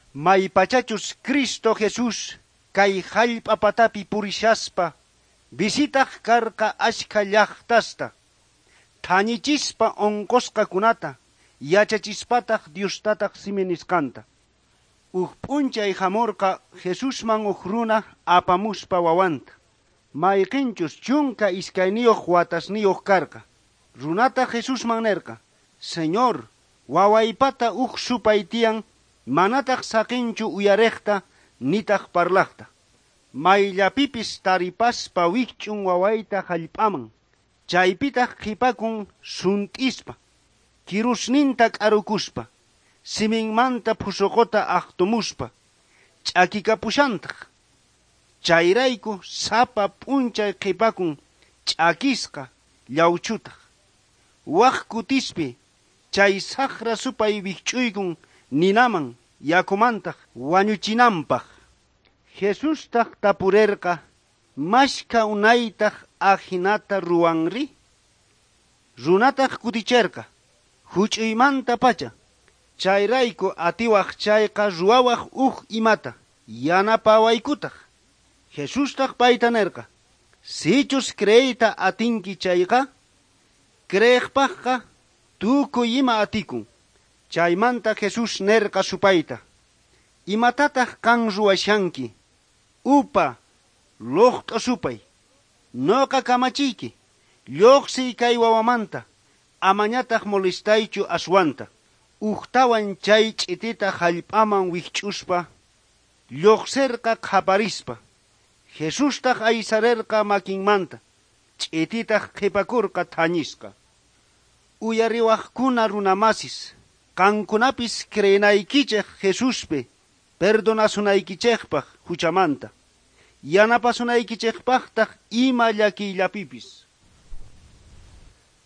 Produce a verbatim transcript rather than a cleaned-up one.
Maypachachus Cristo Jesús kay hallp'apatapi purishaspa visitaq karqa ashka llaqtasta thanichispa onqosqakunata yachachispataq Diostataq siminisqanta. Uj p'unchay hamurqa Jesusman uj runa apamuspa wawanta. Mayqinchus chunka iskayniyuq watasniyuq karqa. Runata Jesusman nerqa: Señor, wawaypata uj supay tiyan manataq saqinchu uyariqta nitaq parlaqta. Mayllapipis taripaspa wikch'un wawayta hallp'aman. Chaypitaq qhipakun sunt'ispa, kirusninta k'arukuspa, siminmanta phusuqota aqtumuspa, ch'akikapushantaq. Chayrayku sapa p'unchay qhipakun ch'akisqa llawchutaq. Waq kutispi chay saqra supay wikch'uykun ninaman yakumantaq wañuchinanpaq. Jesustaq tapurerqa: mashka unaytaq ajinata ruwanri? Runataq kuticherqa: huch'uymanta pacha. Chayrayku atiwaq chayqa ruwawaq uj imata yanapawaykutaq. Jesustaq payta nerqa: sichus kreyta atinki chayqa, kreyiqpaqqa tukuy ima atikun. Chaymanta Jesus nerqa supayta: imatataq qan ruwashanki? Upa, luqt'a supay. Noqa kamachiyki, lluqsiy kay wawamanta, amañataq molestaychu aswanta. Uqtawan chay ch'itita hallp'aman wikch'uspa, lluqsirqa qhaparispa. Jesustaq aysarerqa makinmanta, ch'ititaq qhipakurqa thañisqa. Uyariwaqkuna runamasis, qankunapis kreyinaykichik Jesuspi perdonasunaykichikpaq huchamanta, yanapasunaykichikpaqtaq ima llakiyllapipis.